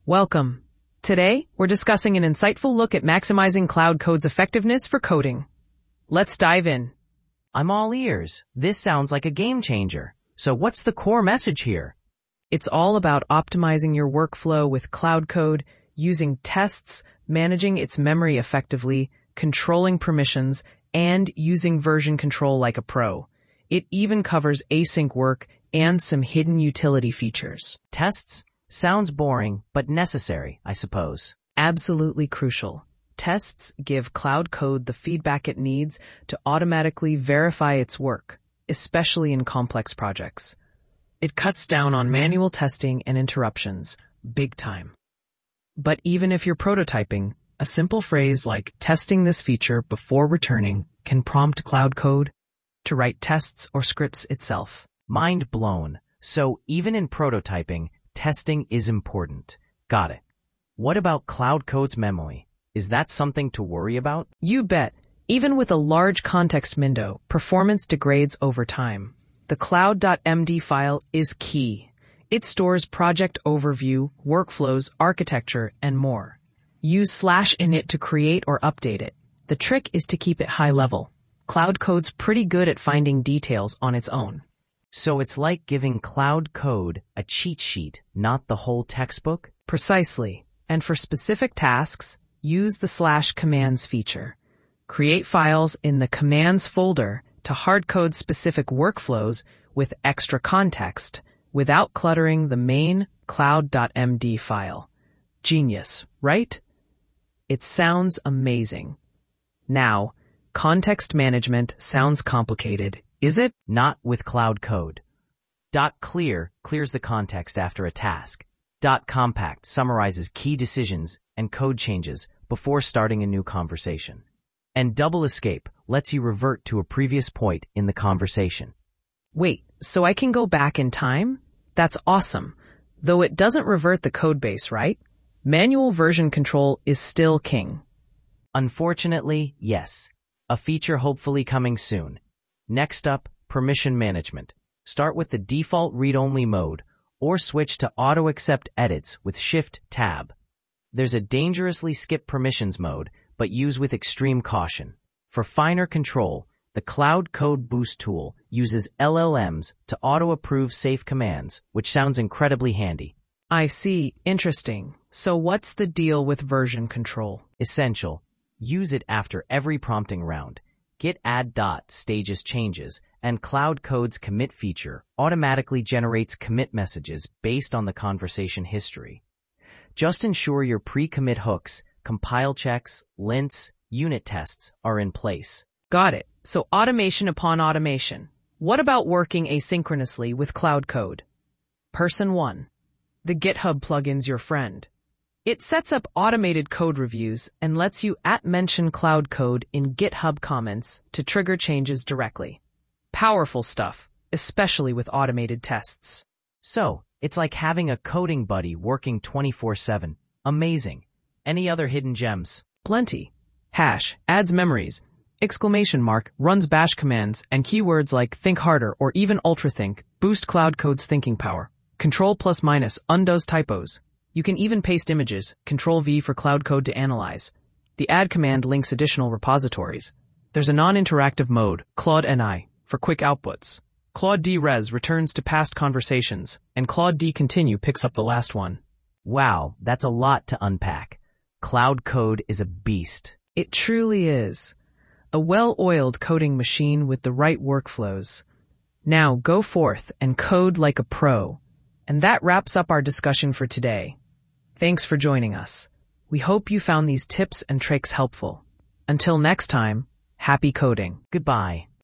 Welcome. Today, we're discussing an insightful look at maximizing Cloud Code's effectiveness for coding. Let's dive in. I'm all ears. This sounds like a game changer. So what's the core message here? It's all about optimizing your workflow with Cloud Code, using tests, managing its memory effectively, controlling permissions, and using version control like a pro. It even covers async work and some hidden utility features. Tests? Sounds boring, but necessary, I suppose. Absolutely crucial. Tests give Cloud Code the feedback it needs to automatically verify its work, especially in complex projects. It cuts down on manual testing and interruptions, big time. But even if you're prototyping, a simple phrase like testing this feature before returning can prompt Cloud Code to write tests or scripts itself. Mind blown. So even in prototyping, testing is important. Got it. What about Cloud Code's memory? Is that something to worry about? You bet. Even with a large context window, performance degrades over time. The cloud.md file is key. It stores project overview, workflows, architecture, and more. Use /init to create or update it. The trick is to keep it high level. Cloud Code's pretty good at finding details on its own. So it's like giving Cloud Code a cheat sheet, not the whole textbook? Precisely. And for specific tasks, use the /commands feature. Create files in the commands folder to hardcode specific workflows with extra context without cluttering the main cloud.md file. Genius, right? It sounds amazing. Now, context management sounds complicated, is it? Not with Cloud Code. .clear clears the context after a task. .compact summarizes key decisions and code changes before starting a new conversation. And double escape lets you revert to a previous point in the conversation. Wait, so I can go back in time? That's awesome. Though it doesn't revert the codebase, right? Manual version control is still king. Unfortunately, yes. A feature hopefully coming soon. Next up, permission management. Start with the default read-only mode, or switch to auto-accept edits with Shift-Tab. There's a dangerously skip permissions mode, but use with extreme caution. For finer control, the Cloud Code Boost tool uses LLMs to auto-approve safe commands, which sounds incredibly handy. I see. Interesting. So what's the deal with version control? Essential. Use it after every prompting round. Git add stages changes, and Cloud Code's commit feature automatically generates commit messages based on the conversation history. Just ensure your pre-commit hooks, compile checks, lints, unit tests are in place. Got it. So automation upon automation. What about working asynchronously with Cloud Code? Person 1. The GitHub plugin's your friend. It sets up automated code reviews and lets you @mention Cloud Code in GitHub comments to trigger changes directly. Powerful stuff, especially with automated tests. So, it's like having a coding buddy working 24/7. Amazing. Any other hidden gems? Plenty. Hash adds memories. ! Runs bash commands, and keywords like think harder or even ultrathink boost Cloud Code's thinking power. Control +- undoes typos. You can even paste images, Control-V for Cloud Code to analyze. The add command links additional repositories. There's a non-interactive mode, Claude NI, for quick outputs. Claude D-Res returns to past conversations, and Claude D Continue picks up the last one. Wow, that's a lot to unpack. Cloud Code is a beast. It truly is. A well-oiled coding machine with the right workflows. Now go forth and code like a pro. And that wraps up our discussion for today. Thanks for joining us. We hope you found these tips and tricks helpful. Until next time, happy coding. Goodbye.